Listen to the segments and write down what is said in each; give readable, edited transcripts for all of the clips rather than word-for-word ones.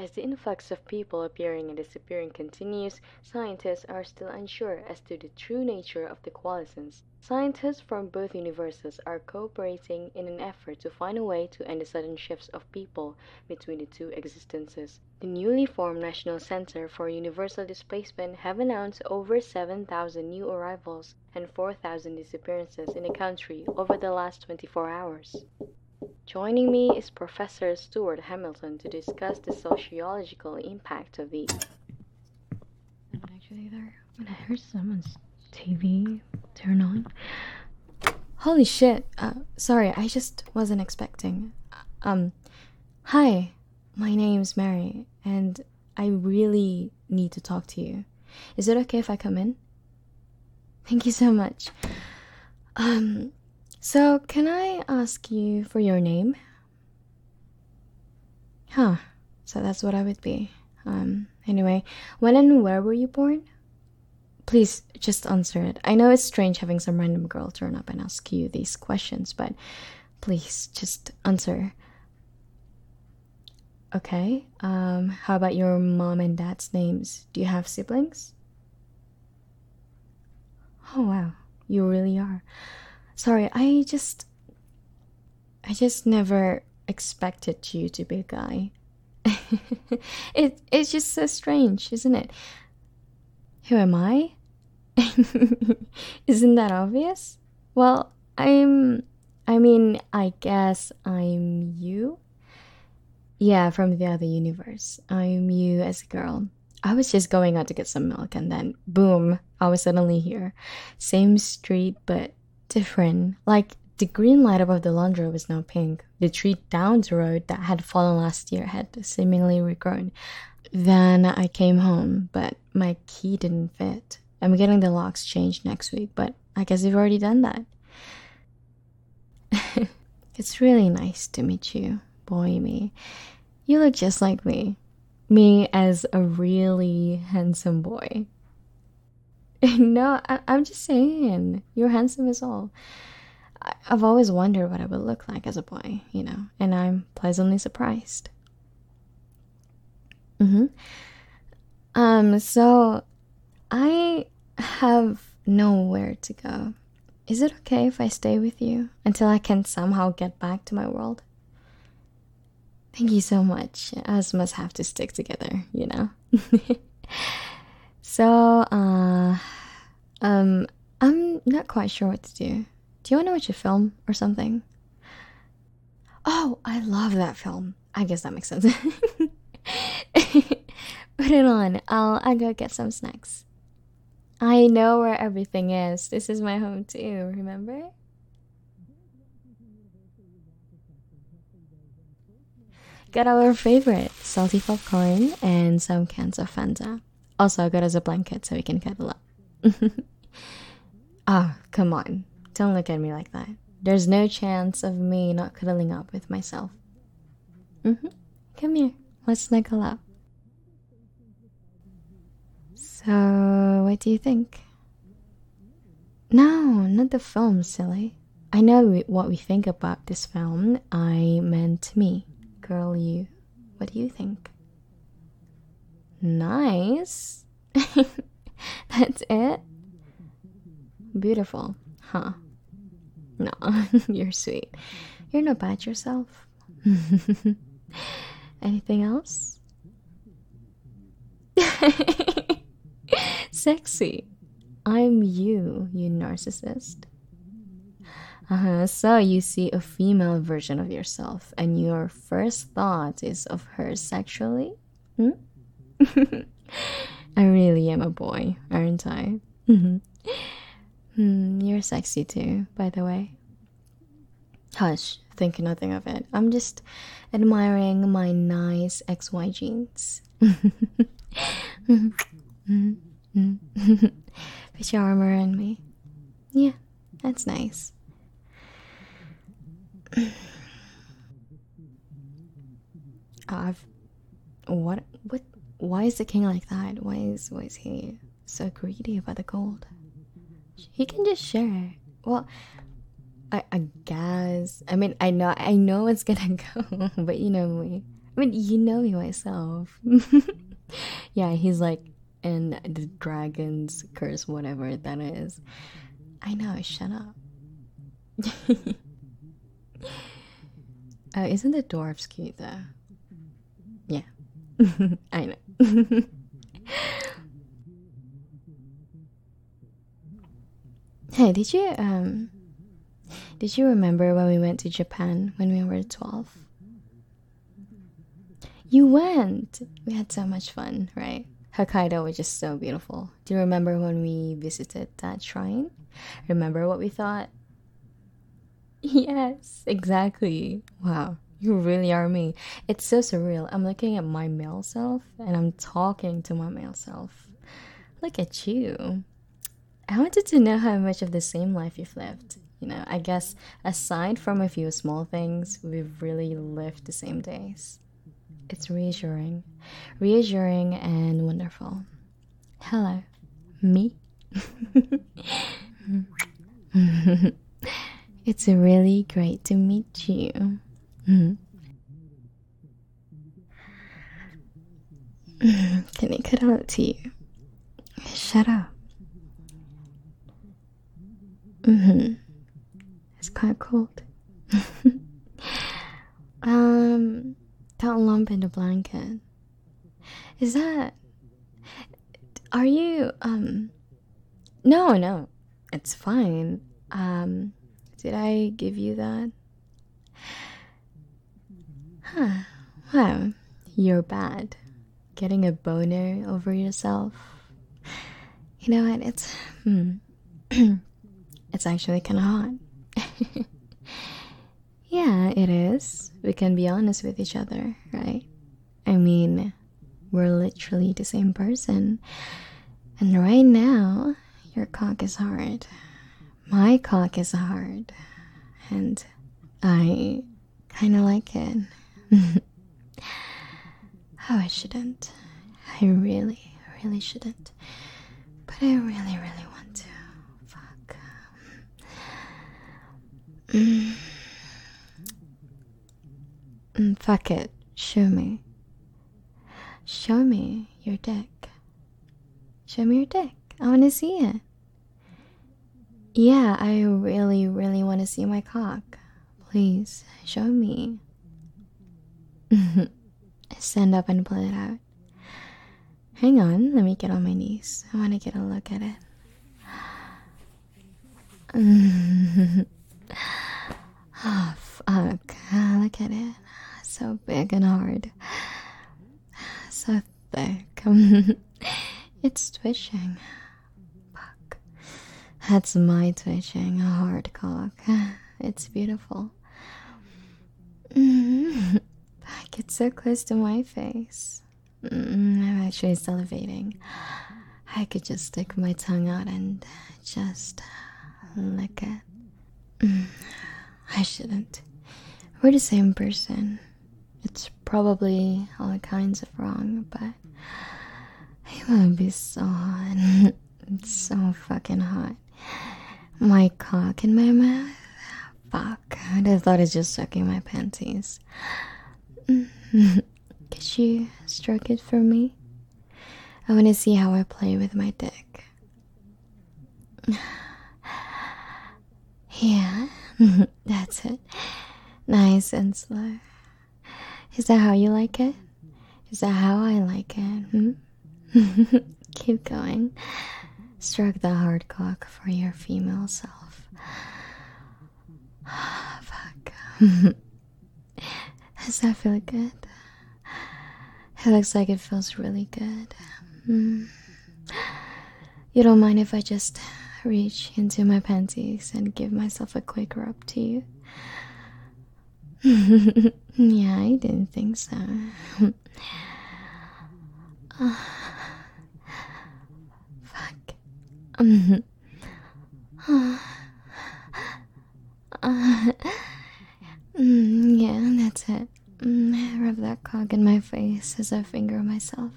As the influx of people appearing and disappearing continues, scientists are still unsure as to the true nature of the coalescence. Scientists from both universes are cooperating in an effort to find a way to end the sudden shifts of people between the two existences. The newly formed National Center for Universal Displacement have announced over 7,000 new arrivals and 4,000 disappearances in the country over the last 24 hours. Joining me is Professor Stuart Hamilton to discuss the sociological impact of these. And actually, there, when I heard someone's TV turn on. Holy shit! Sorry, I just wasn't expecting. Hi, my name's Mary, and I really need to talk to you. Is it okay if I come in? Thank you so much. So can I ask you for your name? Huh, so that's what I would be. Anyway, when and where were you born? Please, just answer it. I know it's strange having some random girl turn up and ask you these questions, but please, just answer. Okay, how about your mom and dad's names? Do you have siblings? Oh wow, you really are. Sorry, I just never expected you to be a guy. It's just so strange, isn't it? Who am I? Isn't that obvious? Well, I guess I'm you. Yeah, from the other universe. I'm you as a girl. I was just going out to get some milk and then boom, I was suddenly here. Same street, but different. Like the green light above the laundry was now pink. The tree down the road that had fallen last year had seemingly regrown. Then I came home, but my key didn't fit. I'm getting the locks changed next week, but I guess you've already done that. It's really nice to meet you, boy me. You look just like me. Me as a really handsome boy. No, I'm just saying, you're handsome as all. I've always wondered what I would look like as a boy, and I'm pleasantly surprised. So I have nowhere to go. Is it okay if I stay with you until I can somehow get back to my world? Thank you so much. Us must have to stick together. So, I'm not quite sure what to do. Do you want to watch a film or something? Oh, I love that film. I guess that makes sense. Put it on. I'll go get some snacks. I know where everything is. This is my home too, remember? Got our favorite, salty popcorn and some cans of Fanta. Also got us a blanket so we can cuddle up. Ah, come on. Don't look at me like that. There's no chance of me not cuddling up with myself. Come here. Let's snuggle up. So, what do you think? No, not the film, silly. I know what we think about this film. I meant me. Girl, you. What do you think? Nice. That's it? Beautiful, huh? No, you're sweet. You're not bad yourself. Anything else? Sexy. I'm you narcissist. So you see a female version of yourself and your first thought is of her sexually? I really am a boy, aren't I? You're sexy too, by the way. Hush, think nothing of it. I'm just admiring my nice XY jeans. Put your arm around me. Yeah, that's nice. What? Why is the king like that? Why is he so greedy about the gold? He can just share. Well, I guess. I mean, I know it's gonna go, but you know me. I mean, you know me myself. Yeah, he's like in the dragon's curse, whatever that is. I know, shut up. Isn't the dwarf's cute though? Yeah, I know. Hey, did you remember when we went to Japan when we were 12? You went. We had so much fun, right? Hokkaido was just so beautiful. Do you remember when we visited that shrine? Remember what we thought? Yes, exactly. Wow, you really are me. It's so surreal. I'm looking at my male self and I'm talking to my male self. Look at you. I wanted to know how much of the same life you've lived. I guess aside from a few small things, we've really lived the same days. It's reassuring. Reassuring and wonderful. Hello, me. It's really great to meet you. Mhm. Can I cut out to you? Shut up. It's quite cold. um, that lump in the blanket. Is that? Are you? No, no, it's fine. Did I give you that? Huh. Wow, you're bad. Getting a boner over yourself. You know what? It's actually kind of hot. Yeah, it is. We can be honest with each other, right? I mean, we're literally the same person. And right now, your cock is hard. My cock is hard. And I kind of like it. Oh, I shouldn't. I really, really shouldn't. But I really, really want to. Fuck. Fuck it. Show me. Show me your dick. Show me your dick. I want to see it. Yeah, I really, really want to see my cock. Please, show me. Stand up and pull it out. Hang on, let me get on my knees. I want to get a look at it. Oh, fuck. Look at it. So big and hard. So thick. It's twitching. Fuck. That's my twitching. A hard cock. It's beautiful. Fuck, it's so close to my face. I'm actually salivating. I could just stick my tongue out and just lick it. I shouldn't. We're the same person. It's probably all kinds of wrong, but it would be so hot. It's so fucking hot. My cock in my mouth? Fuck, I thought it's just sucking my panties. Could you stroke it for me? I want to see how I play with my dick. Yeah, that's it. Nice and slow. Is that how you like it? Is that how I like it? Keep going. Stroke the hard cock for your female self. Fuck. Does that feel good? It looks like it feels really good. You don't mind if I just reach into my panties and give myself a quick rub to you? Yeah, I didn't think so. Fuck. Yeah, that's it. Rub that cock in my face as I finger myself.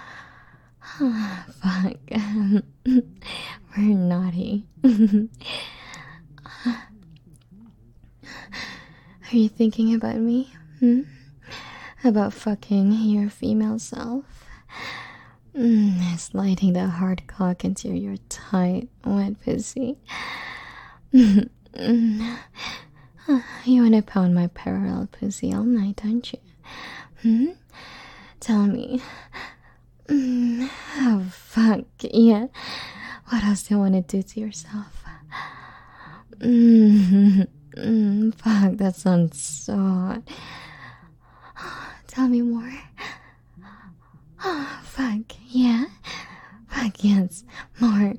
Fuck. We're naughty. Are you thinking about me? about fucking your female self. Sliding the hard cock into your tight, wet pussy. You wanna pound my parallel pussy all night, don't you? Tell me. Oh, fuck, yeah. What else do you want to do to yourself? Fuck, that sounds so hot. Tell me more. Oh, fuck, yeah. Fuck, yes, more.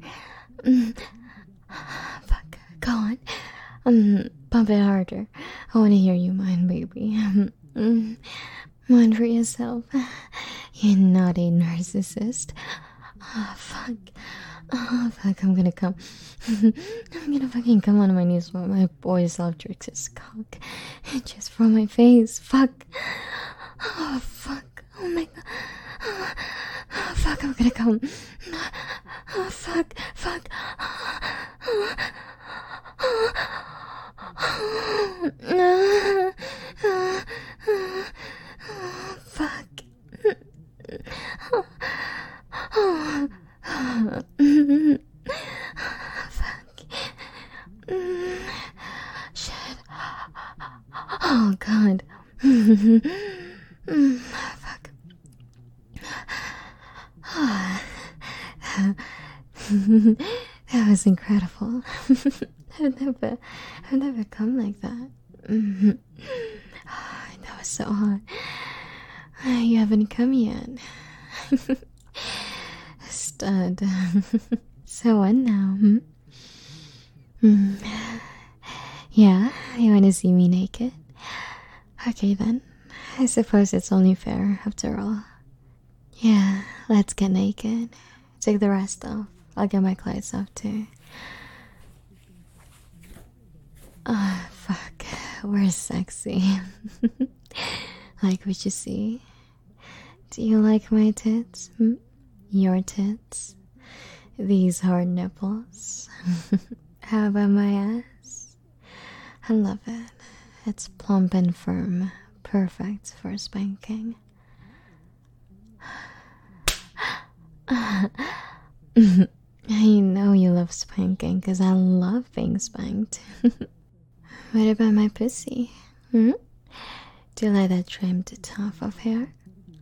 Fuck, go on. Pump it harder. I want to hear you mine, baby. Mind for yourself. You naughty narcissist. Oh, fuck. Oh, fuck, I'm gonna come. I'm gonna fucking come on my knees while my boy self-jerks his cock. Just from my face. Fuck. Oh, fuck. Oh my god. Oh, fuck, I'm gonna come. Oh, fuck. Fuck. Fuck. Fuck. Shit. Oh god. Fuck. That was incredible. I've never come like that. That was so hot. You haven't come yet. Stud. So what now? Yeah, you wanna see me naked? Okay then. I suppose it's only fair after all. Yeah, let's get naked. Take the rest off. I'll get my clothes off too. Oh, fuck. We're sexy. Like what you see? Do you like my tits? Your tits? These hard nipples? How about my ass? I love it. It's plump and firm. Perfect for spanking. I know you love spanking because I love being spanked. What about my pussy? Do you like that trimmed tuft of hair?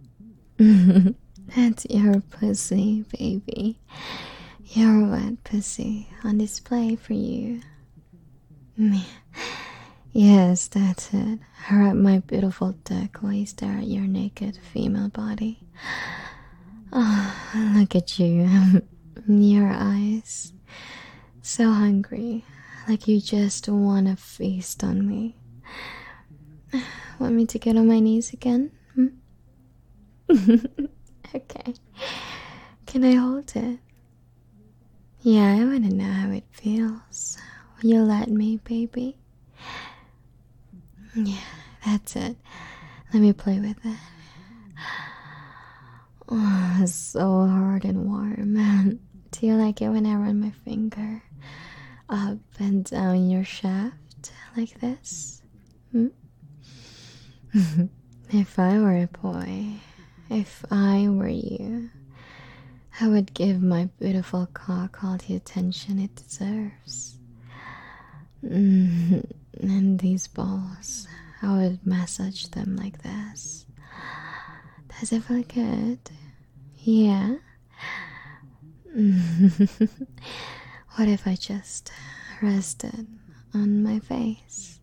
That's your pussy, baby. Your wet pussy on display for you. Yes, that's it. Wrap my beautiful dick while you stare at your naked female body. Oh, look at you. Your eyes. So hungry. Like you just want to feast on me. Want me to get on my knees again? Okay. Can I hold it? Yeah, I want to know how it feels. Will you let me, baby? Yeah, that's it. Let me play with it. Oh, it's so hard and warm. Do you like it when I run my finger up and down your shaft like this? If I were a boy, if I were you, I would give my beautiful cock all the attention it deserves. And these balls, I would massage them like this. Does it feel good? Yeah? What if I just rested on my face?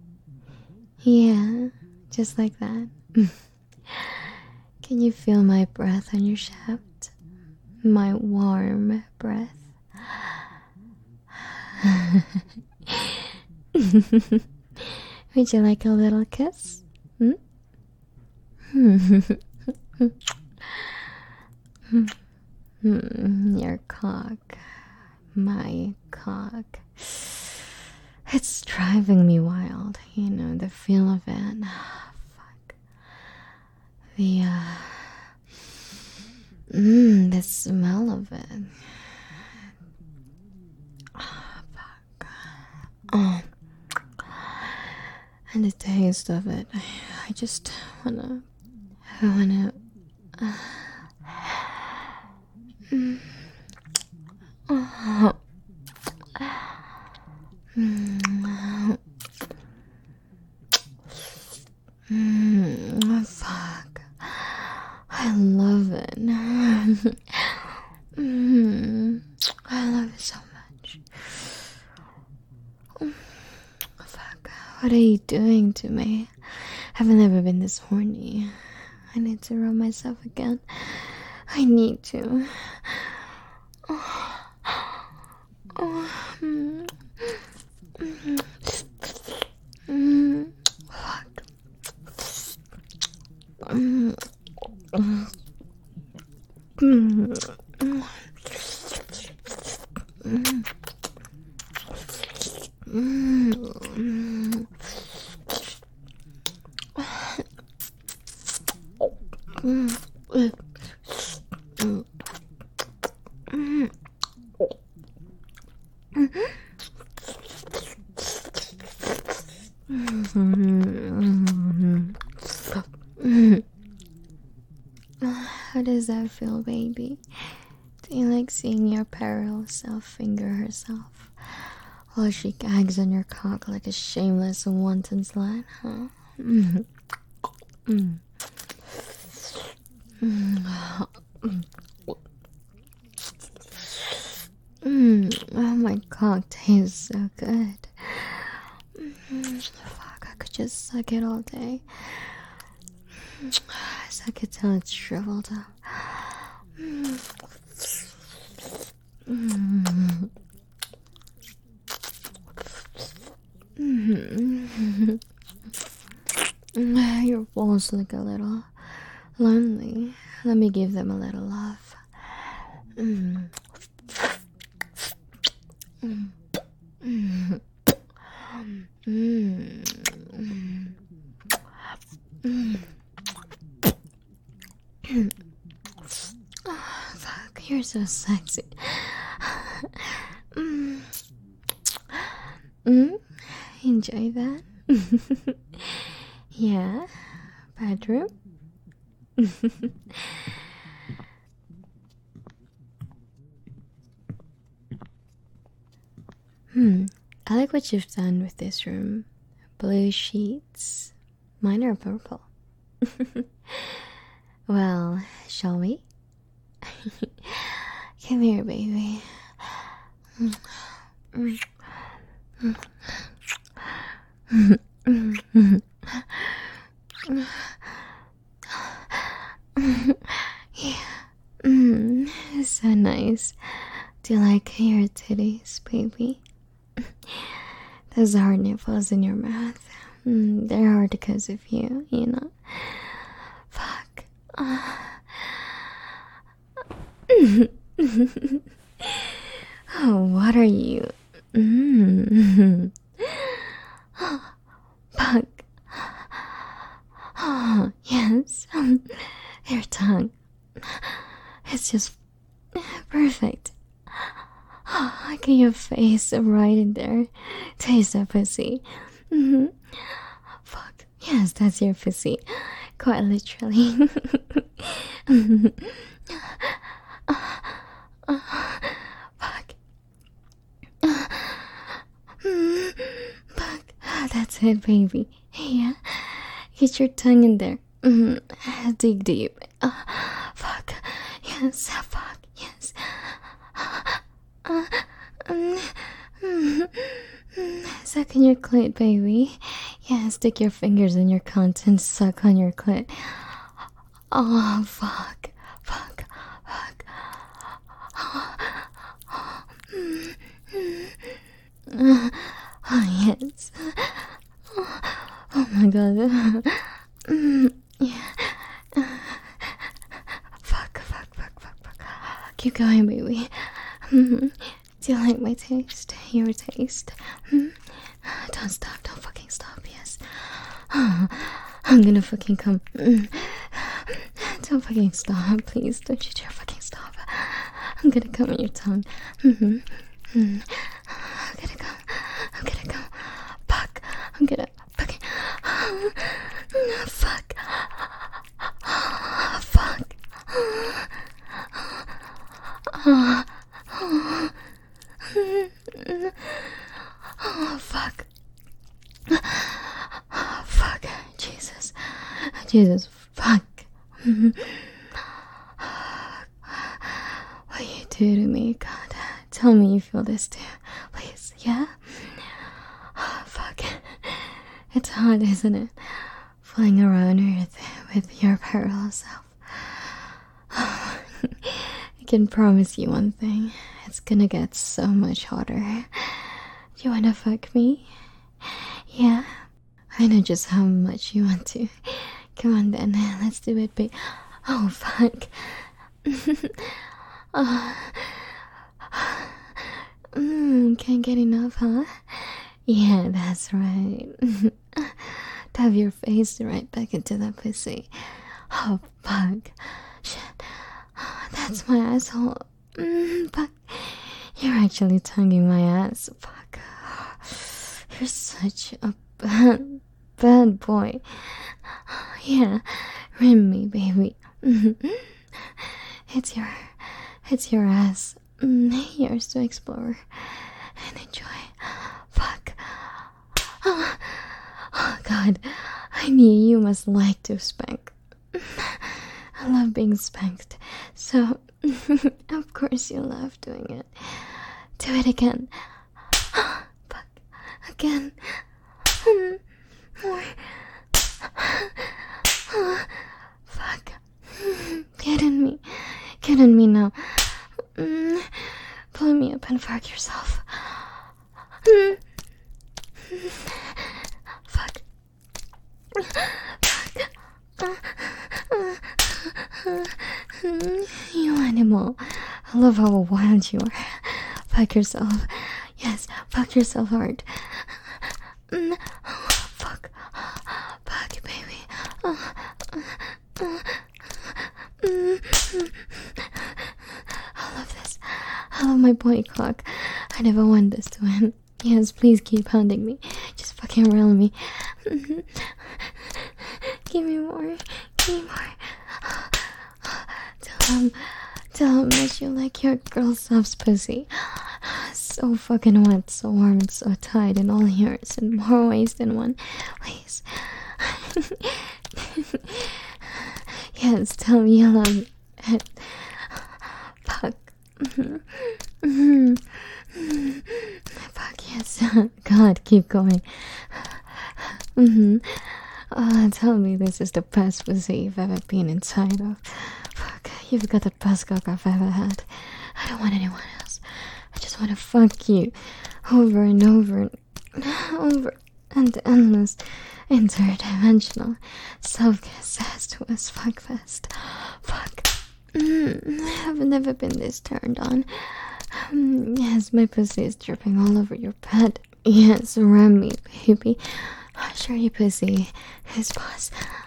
Yeah, just like that. Can you feel my breath on your shaft? My warm breath? Would you like a little kiss? Your cock. My cock. It's driving me wild, you know, the feel of it. Fuck. The smell of it. Fuck. And the taste of it. I just wanna I wanna. Oh. Fuck. I love it. I love it so much. Fuck. What are you doing to me? I've never been this horny. I need to rub myself again. I need to. Fuck. How does that feel, baby? Do you like seeing your parallel self finger herself while she gags on your cock like a shameless and wanton slut, huh? Oh, my cock tastes so good. Fuck, I could just suck it all day. Suck it till it's shriveled up. Your balls look a little lonely. Let me give them a little love. Oh, fuck, you're so sexy. Enjoy that? Yeah, bedroom? I like what you've done with this room. Blue sheets. Mine are purple. Well, shall we? Come here, baby. Yeah. So nice. Do you like your titties, baby? Those hard nipples in your mouth. They're hard because of you, you know? Fuck. Oh, what are you? Fuck. Oh, yes. Your tongue. It's just perfect. Oh, look at your face right in there. Taste that pussy. Fuck. Yes, that's your pussy. Quite literally. Fuck. Fuck. That's it, baby. Yeah. Get your tongue in there. Dig deep. Fuck. Yes. Fuck. Yes. Suck on your clit, baby. Yeah, stick your fingers in your cunt and suck on your clit. Oh, fuck. Fuck. Fuck. Oh, yes. Oh my god. Yeah. Fuck. Keep going, baby. Do you like my taste? Your taste? Don't stop. Don't fucking stop. Yes. I'm gonna fucking come. Don't fucking stop, please. Don't you dare fucking stop. I'm gonna come in your tongue. I'm gonna come. Fuck. I'm gonna fucking. Fuck. Oh, fuck. Oh, fuck. Jesus. Jesus, fuck. What you do to me, God. Tell me you feel this too. Please, yeah? Oh, fuck. It's hard, isn't it? Flying around with your parallel self. I can promise you one thing. It's gonna get so much harder. You wanna fuck me? Yeah? I know just how much you want to. Come on then, let's do it, babe. Oh, fuck. Can't get enough, huh? Yeah, that's right. Dive your face right back into that pussy. Oh, fuck. Shit. That's my asshole. Fuck. You're actually tonguing my ass. Fuck. You're such a bad boy. Yeah, rim me, baby. It's your ass. Yours to explore and enjoy. Fuck. Oh, God. I knew you must like to spank. I love being spanked. So, of course you love doing it. Do it again. Fuck. Again. More. Fuck. Get in me. Get in me now. Pull me up and fuck yourself. Fuck. You animal. I love how wild you are. Fuck yourself. Yes, fuck yourself hard. Fuck. Fuck, baby. I love this. I love my boy clock. I never want this to end. Yes, please keep pounding me. Just fucking reel me. Give me more. Give me more. Tell him that you like your girl Soft's pussy. So fucking wet, so warm, and so tight, and all yours in more ways than one. Please. Yes, tell me you love it. Fuck. Fuck, yes. God, keep going. Tell me this is the best pussy you've ever been inside of. Fuck, you've got the best cock I've ever had. I don't want anyone else. I just want to fuck you over and over and over and endless interdimensional self-incestuous fuckfest. Fuck. I've never been this turned on. Yes, my pussy is dripping all over your bed. Yes, ram me, baby. Sure, your pussy is boss.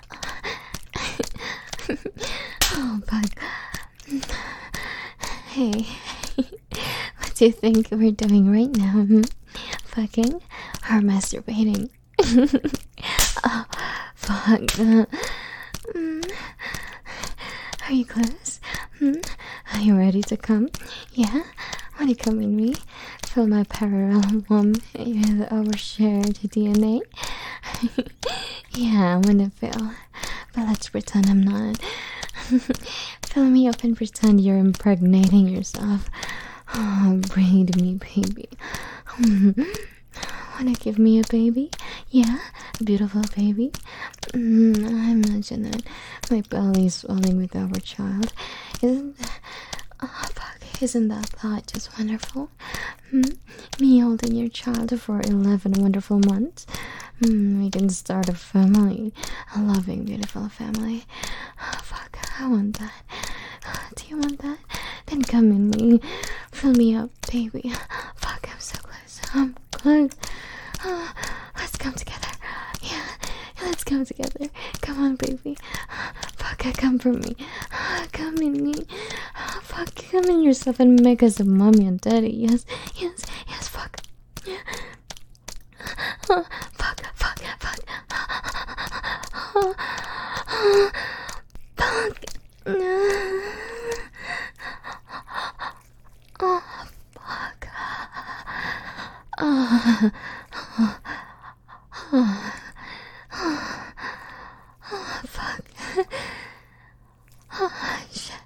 Oh, fuck. Hey, what do you think we're doing right now? Fucking or masturbating? Oh, fuck. Are you close? Are you ready to come? Yeah? Want to come in me? Fill my parallel womb with our shared DNA? Yeah, I'm gonna feel. But let's pretend I'm not. Fill me up and pretend you're impregnating yourself. Oh, breed me, baby. Wanna give me a baby? Yeah, a beautiful baby. I imagine that my belly is swelling with our child. Isn't that thought just wonderful? Me holding your child for 11 wonderful months. We can start a family, a loving, beautiful family. Fuck, I want that. Do you want that? Then come in me, fill me up, baby. Fuck, I'm so close. I'm close. Let's come together. Yeah, let's come together. Come on, baby. Fuck, come for me. Come in me. Fuck, come in yourself and make us a mommy and daddy. Yes, yes, yes, fuck. Yeah. Fuck, fuck, fuck. Fuck. Fuck. Shit.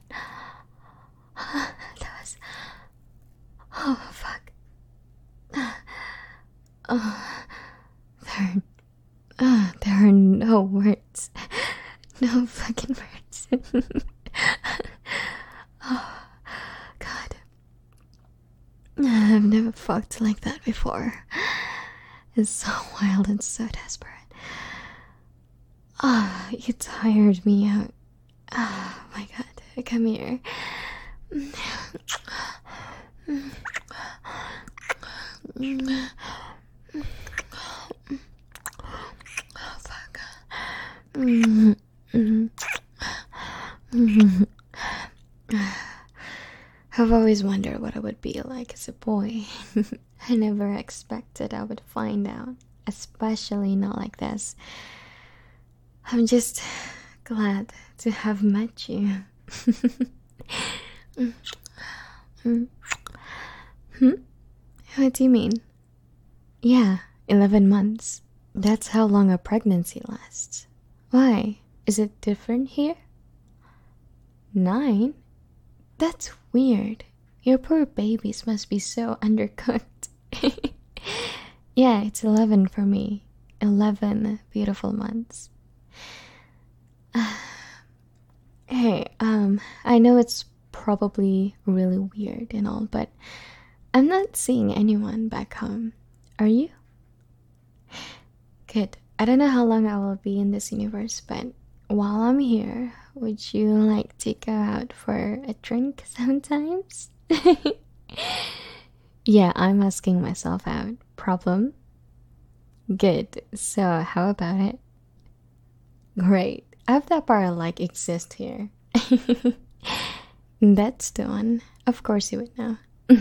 That was. Oh, fuck. There, there are no words. No fucking words. Oh, God. I've never fucked like that before. It's so wild and so desperate. Ah, oh, you tired me out. Oh my God. Come here. Oh, fuck. I've always wondered what I would be like as a boy. I never expected I would find out, especially not like this. I'm just glad to have met you. What do you mean? Yeah, 11 months. That's how long a pregnancy lasts. Why? Is it different here? 9? That's weird. Your poor babies must be so undercooked. Yeah, it's 11 for me. 11 beautiful months. Hey, I know it's probably really weird and all, but I'm not seeing anyone back home. Are you? Good. I don't know how long I will be in this universe, but while I'm here, would you like to go out for a drink sometimes? Yeah, I'm asking myself out. Problem? Good. So, how about it? Great. I have that part like exist here. That's the one. Of course you would know.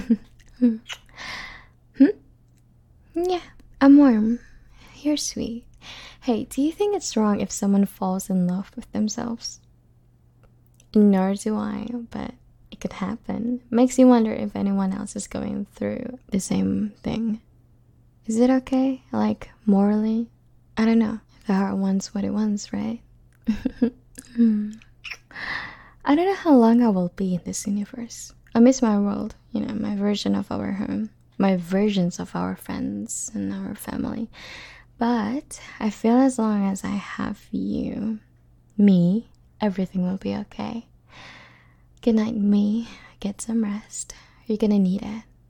Yeah, I'm warm. You're sweet. Hey, do you think it's wrong if someone falls in love with themselves? Nor do I, but it could happen. Makes you wonder if anyone else is going through the same thing. Is it okay? Like, morally? I don't know. The heart wants what it wants, right? I don't know how long I will be in this universe. I miss my world, my version of our home, my versions of our friends and our family. But I feel as long as I have you, me, everything will be okay. Good night, me. Get some rest. You're gonna need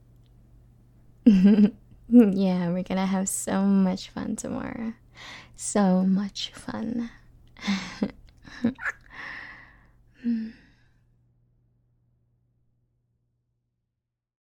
it. Yeah, we're gonna have so much fun tomorrow. So much fun.